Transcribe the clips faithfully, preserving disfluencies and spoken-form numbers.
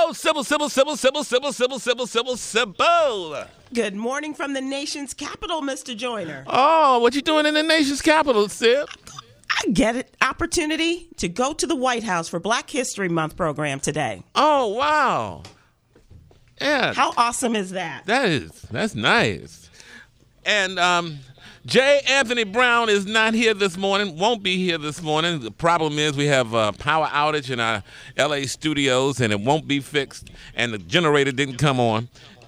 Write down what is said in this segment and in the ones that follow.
Hello, Sybil, Sybil, Sybil, Sybil, Sybil, Sybil, Sybil, Sybil, Sybil. Good morning from the nation's capital, Mister Joyner. Oh, what you doing in the nation's capital, Syb? I get it. Opportunity to go to the White House for Black History Month program today. Oh, wow. Yeah. How awesome is that? That is, that's nice. And um, J. Anthony Brown is not here this morning, won't be here this morning. The problem is we have a power outage in our L A studios, and it won't be fixed, and the generator didn't come on.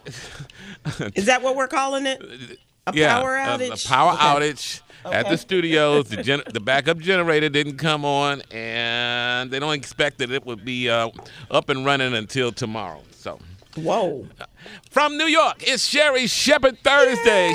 Is that what we're calling it? A yeah, power a- outage? A, power Okay. outage at Okay. the studios. The, gen- the backup generator didn't come on, and they don't expect that it would be uh, up and running until tomorrow. So, Whoa. from New York, it's Sherry Shepherd Thursday.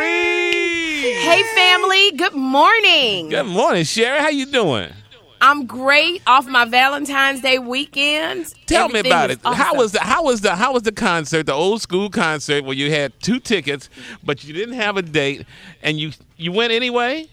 Sherry! Hey, family. Good morning. Good morning, Sherry. How you doing? I'm great off my Valentine's Day weekend. Tell me Everything about is it. How awesome. was the how was the how was the concert, the old school concert where you had two tickets, but you didn't have a date, and you you went anyway?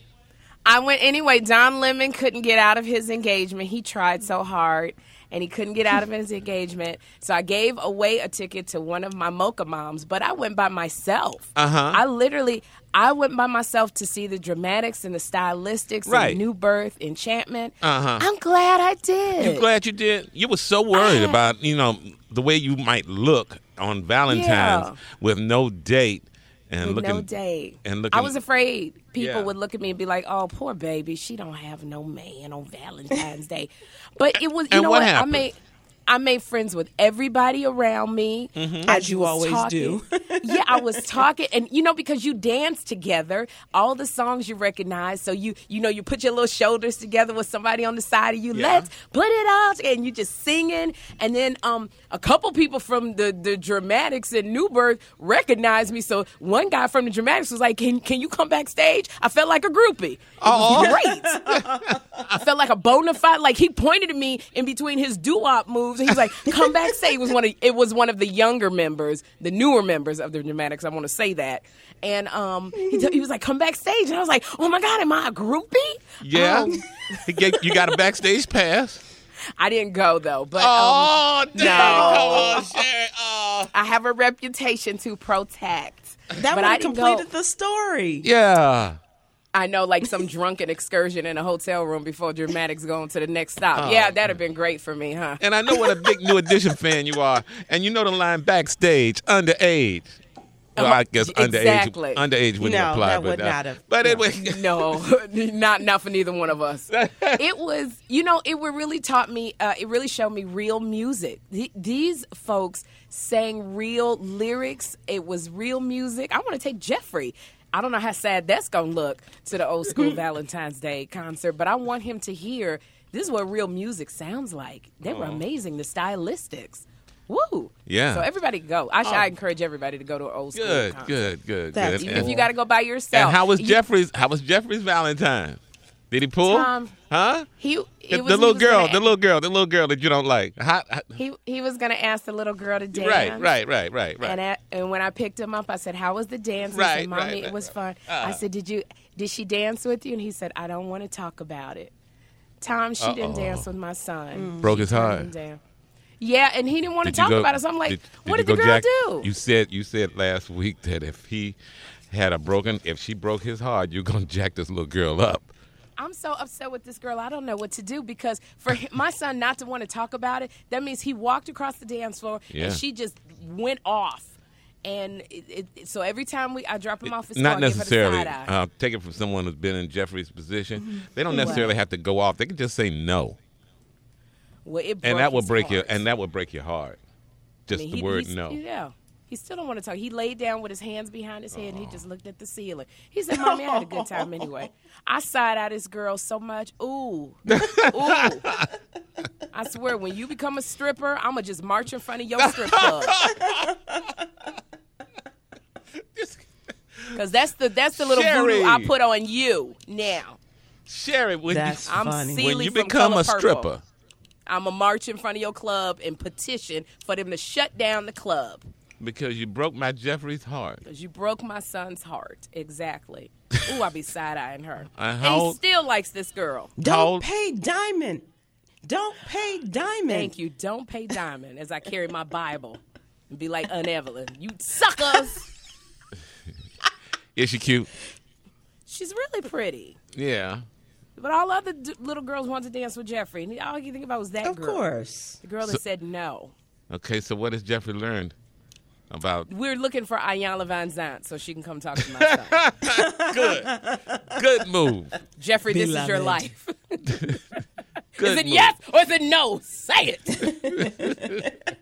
I went anyway. Don Lemon couldn't get out of his engagement. He tried so hard, and he couldn't get out of his engagement. So I gave away a ticket to one of my mocha moms, but I went by myself. Uh-huh. I literally, I went by myself to see the dramatics and the stylistics Right. and New Birth, Enchantment. Uh-huh. I'm glad I did. You glad you did? You were so worried I- about, you know, the way you might look on Valentine's Yeah. with no date and With looking no date. and looking. I was afraid people Yeah. would look at me and be like, "Oh, poor baby, she don't have no man on Valentine's Day." But it was, you And know what what? happened? I made I made friends with everybody around me. Mm-hmm. As you was always talking. do. Yeah, I was talking, and you know, because you dance together, all the songs you recognize. So you, you know, you put your little shoulders together with somebody on the side of you. Yeah. Let's put it out, and you just singing. And then um, a couple people from the the Dramatics and New Birth recognized me. So one guy from the Dramatics was like, "Can can you come backstage?" I felt like a groupie. It Oh. was great. I felt like a bona fide. Like he pointed at me in between his doo-wop moves, and he was like, "Come backstage." It was one of it was one of the younger members, the newer members of the Dramatics. I want to say that. And um, he, t- he was like, "Come backstage," and I was like, "Oh my God, am I a groupie?" Yeah. Um, You get- you got a backstage pass. I didn't go though, but Oh, um, damn. no. Come on, Sherry. Oh. I have a reputation to protect. That but would I have didn't completed go. the story. Yeah. I know, like some drunken excursion in a hotel room before Dramatics going to the next stop. Oh. Yeah, that'd have been great for me, huh? And I know what a big New Edition fan you are. And you know the line backstage, underage. Well, I guess Exactly. underage underage wouldn't No, apply. that but, would uh, not have. But No. anyway. No, not not for neither one of us. It was, you know, it would really taught me. Uh, it really showed me real music. Th- these folks sang real lyrics. It was real music. I want to take Jeffrey. I don't know how sad that's gonna look to the old school Valentine's Day concert, but I want him to hear this is what real music sounds like. They were amazing. The stylistics. Woo! Yeah. So everybody go. I, should, I encourage everybody to go to an old school Good, concert. good, good, That's good. Even And, if you got to go by yourself. and how was You- Jeffrey's? How was Jeffrey's Valentine? Did he pull? Tom, huh? He, The, it the was, he little was girl, gonna- the little girl, the little girl that you don't like. How, how- He he was gonna ask the little girl to dance. right, right, right, right, right. And at, and when I picked him up, I said, "How was the dance?" He Right, said, "Mommy, right, it right, was right. fun." Uh. I said, "Did you did she dance with you?" And he said, "I don't want to talk about it." Tom, she didn't Uh-oh. dance with my son. Broke She his turned heart. him down. Yeah, and he didn't want to Did you talk go- about it. So I'm like, did- "What you did, the go girl jack- do?" You said you said last week that if he had a broken, if she broke his heart, you're gonna jack this little girl up. I'm so upset with this girl. I don't know what to do because for him, my son not to want to talk about it, that means he walked across the dance floor Yeah. and she just went off. And it, it, so every time we I drop him off his Not car, I give her the necessarily. side eye. Uh, take it from someone who's been in Jeffrey's position. Mm-hmm. They don't necessarily have to go off. They can just say no, Well, it and broke that will his break your heart. and that will break your heart. I Just mean, the he- word he's- no. Yeah. He still don't want to talk. He laid down with his hands behind his head and he just looked at the ceiling. He said, "Mommy, I had a good time anyway." I side out this girl so much. Ooh. Ooh. I swear, when you become a stripper, I'm going to just march in front of your strip club. Because that's the, that's the little Sherry. voodoo I put on you now. Sherry, when That's you, I'm funny. Celie when you from become Color a Purple. stripper, I'm going to march in front of your club and petition for them to shut down the club. because you broke my Jeffrey's heart. Because you broke my son's heart. Exactly. Ooh, I be side-eyeing her. Uh, and how he old- still likes this girl. Don't old- pay Diamond. Don't pay Diamond. Thank you. Don't pay Diamond as I carry my Bible and be like, Aunt Evelyn, you suckers. Is she cute? She's really pretty. Yeah. But all other d- little girls want to dance with Jeffrey. And all you think about was that Of girl. course. The girl that So- said no. Okay, so what has Jeffrey learned about? We're looking for Ayanna Van Zant so she can come talk to my son. Good. Good move. Jeffrey, this is your Beloved. life. Good Is it move. yes or is it no? Say it.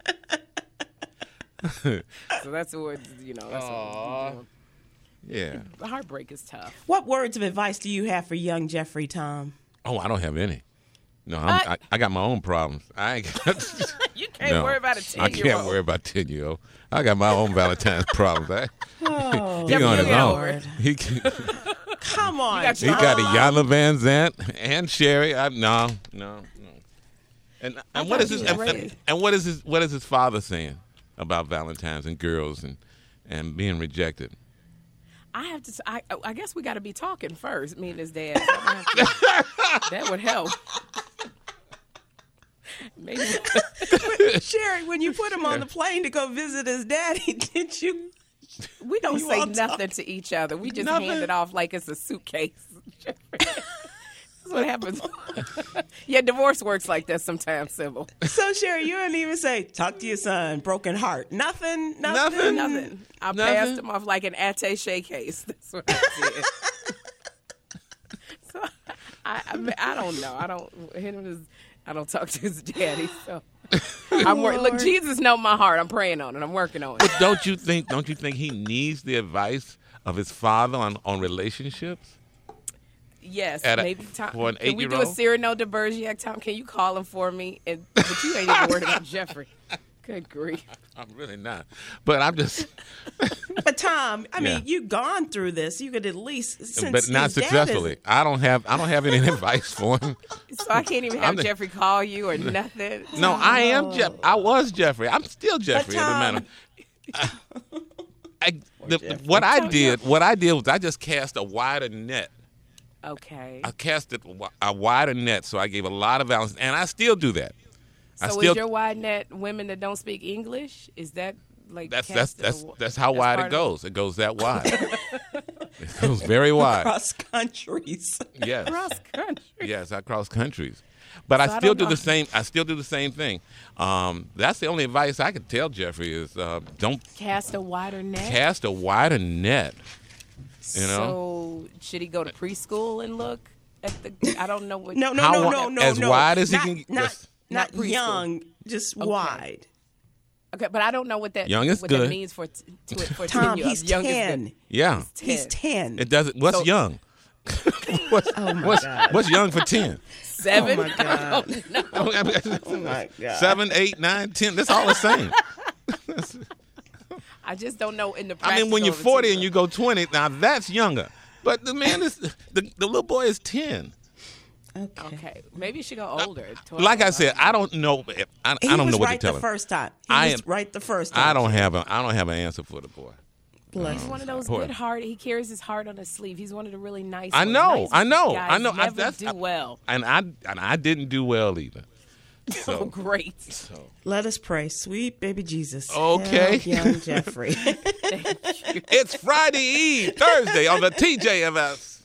So that's what, you know, that's what we're doing. Yeah. The heartbreak is tough. What words of advice do you have for young Jeffrey, Tom? Oh, I don't have any. No, I'm, Uh, I, I got my own problems. I ain't got, You can't no, worry about a I ten-year-old. can't worry about ten year old. I got my own Valentine's problems. I, Oh, he on his Jeffrey, own. Lord. He can- Come on. got he your got own Ayanna Van Zant and Sherry. I, no, no, no. And and what thought is his you and, were and, ready. and what is his what is his father saying about Valentine's and girls and and being rejected? I have to. I, I guess we got to be talking first. Me and his dad. So I'm gonna have to- that would help. Maybe. Sherry, when you put him on the plane to go visit his daddy, did you? We don't You say all nothing to each other. We just Nothing? hand it off like it's a suitcase. That's what happens. Yeah, divorce works like that sometimes, Sybil. So, Sherry, you didn't even say, talk to your son, broken heart. Nothing, nothing. Nothing? Nothing. I Nothing? passed him off like an attaché case. That's what I did. So I, I, mean, I don't know. I don't. Him is. I don't talk to his daddy. So I'm working. Look, Lord. Jesus knows my heart. I'm praying on it. I'm working on it. But don't you think don't you think he needs the advice of his father on, on relationships? Yes, At a- maybe Tom. for an Can we do a eight-year-old? Cyrano de Bergerac? Tom, can you call him for me? And but you ain't even worried about Jeffrey. Good grief. I'm really not. But I'm just But, Tom, I mean, Yeah. you've gone through this. You could at least, since but not his dad is- successfully. I don't have I don't have any advice for him. So I can't even have I'm the- Jeffrey call you or nothing. No, I am Jeff. I was Jeffrey. I'm still Jeffrey. It Tom- doesn't matter. I, the, what I did, what I did was I just cast a wider net. Okay. I cast it wi- a wider net, so I gave a lot of balance, and I still do that. I So still is your wide net women that don't speak English? Is that like that's that's casted that's a- that's how wide part it of goes. It goes that wide. It goes very wide. Cross countries. Yes, Cross country. yes, I cross countries, but So I I still don't do know. the same. I still do the same thing. Um, that's the only advice I could tell Jeffrey is uh, don't Cast a wider net. cast a wider net. You know. So should he go to preschool and look at the? I don't know what. No, no, How no, wi- no, no, as no. wide as he not, can- Not, yes. not, Not preschool. young, just wide. Okay, but I don't know what that Young is what good. that means for t- to, for Tom, ten year he's young is ten. good. Yeah, He's ten. it doesn't. What's So- young? what's, Oh, my what's, God. what's young for ten? Seven. Oh, my God. No. Oh, my God. Seven, eight, nine, ten. That's all the same. I just don't know in the. I mean, when you're practical forty of and you go twenty, now that's younger. But the man is the, the little boy is ten. Okay. Okay, maybe you should go older. twelve. Like I said, I don't know. If, I, He I don't was know what right to tell the him. first time. He I was am- right the first time. I don't have a. I don't have an answer for the boy. Bless He's him. one of those Poor- good heart. He carries his heart on his sleeve. He's one of the really nice. I ones. know. Nice I know. guys I know. I, Never that's, do I- well. And I and I didn't do well either. Oh, So great. so Let us pray. Sweet baby Jesus. Okay. Help young Jeffrey. Thank you. it's Friday Eve, Thursday on the T J M S.